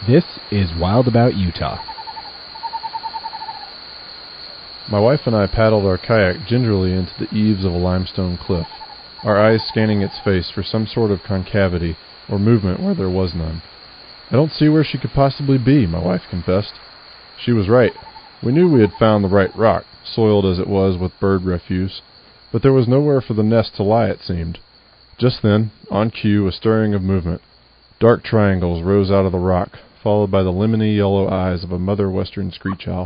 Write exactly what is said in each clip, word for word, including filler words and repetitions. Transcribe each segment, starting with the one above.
This is Wild About Utah. My wife and I paddled our kayak gingerly into the eaves of a limestone cliff, our eyes scanning its face for some sort of concavity or movement where there was none. "I don't see where she could possibly be," my wife confessed. She was right. We knew we had found the right rock, soiled as it was with bird refuse, but there was nowhere for the nest to lie, it seemed. Just then, on cue, a stirring of movement. Dark triangles rose out of the rock, followed by the lemony yellow eyes of a mother western screech owl.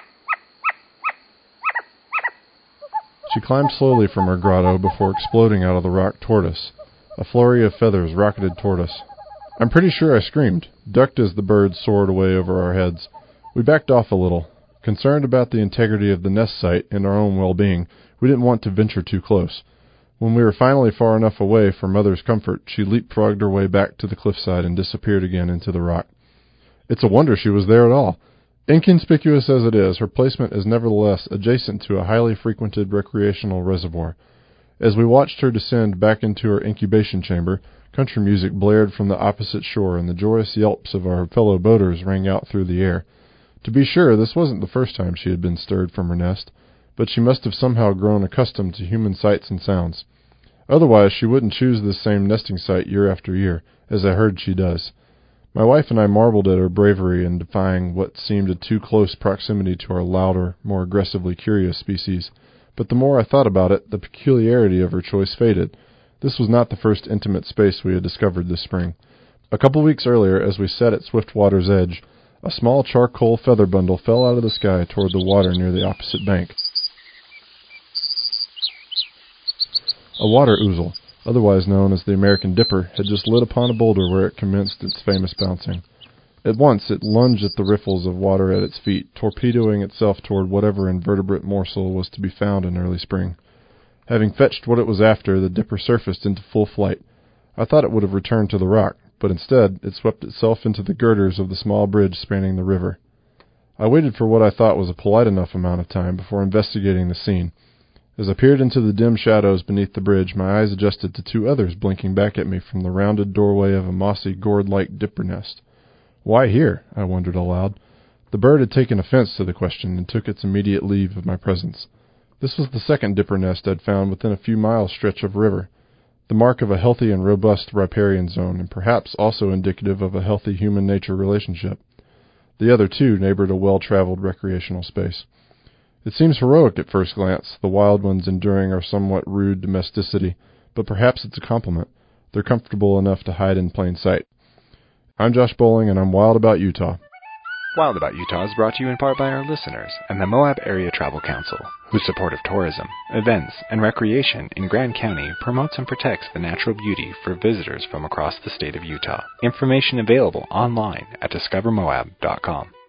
She climbed slowly from her grotto before exploding out of the rock toward us. A flurry of feathers rocketed toward us. I'm pretty sure I screamed, ducked as the bird soared away over our heads. We backed off a little. Concerned about the integrity of the nest site and our own well-being, we didn't want to venture too close. When we were finally far enough away for Mother's comfort, she leapfrogged her way back to the cliffside and disappeared again into the rock. It's a wonder she was there at all. Inconspicuous as it is, her placement is nevertheless adjacent to a highly frequented recreational reservoir. As we watched her descend back into her incubation chamber, country music blared from the opposite shore and the joyous yelps of our fellow boaters rang out through the air. To be sure, this wasn't the first time she had been stirred from her nest, but she must have somehow grown accustomed to human sights and sounds. Otherwise, she wouldn't choose this same nesting site year after year, as I heard she does. My wife and I marveled at her bravery in defying what seemed a too close proximity to our louder, more aggressively curious species. But the more I thought about it, the peculiarity of her choice faded. This was not the first intimate space we had discovered this spring. A couple weeks earlier, as we sat at Swiftwater's edge, a small charcoal feather bundle fell out of the sky toward the water near the opposite bank. A water ouzel, otherwise known as the American dipper, had just lit upon a boulder where it commenced its famous bouncing. At once it lunged at the riffles of water at its feet, torpedoing itself toward whatever invertebrate morsel was to be found in early spring. Having fetched what it was after, the dipper surfaced into full flight. I thought it would have returned to the rock, but instead it swept itself into the girders of the small bridge spanning the river. I waited for what I thought was a polite enough amount of time before investigating the scene. As I peered into the dim shadows beneath the bridge, my eyes adjusted to two others blinking back at me from the rounded doorway of a mossy, gourd-like dipper nest. Why here? I wondered aloud. The bird had taken offense to the question and took its immediate leave of my presence. This was the second dipper nest I'd found within a few miles stretch of river, the mark of a healthy and robust riparian zone, and perhaps also indicative of a healthy human-nature relationship. The other two neighbored a well-traveled recreational space. It seems heroic at first glance, the wild ones enduring our somewhat rude domesticity, but perhaps it's a compliment. They're comfortable enough to hide in plain sight. I'm Josh Bowling, and I'm wild about Utah. Wild About Utah is brought to you in part by our listeners and the Moab Area Travel Council, whose support of tourism, events, and recreation in Grand County promotes and protects the natural beauty for visitors from across the state of Utah. Information available online at discover moab dot com.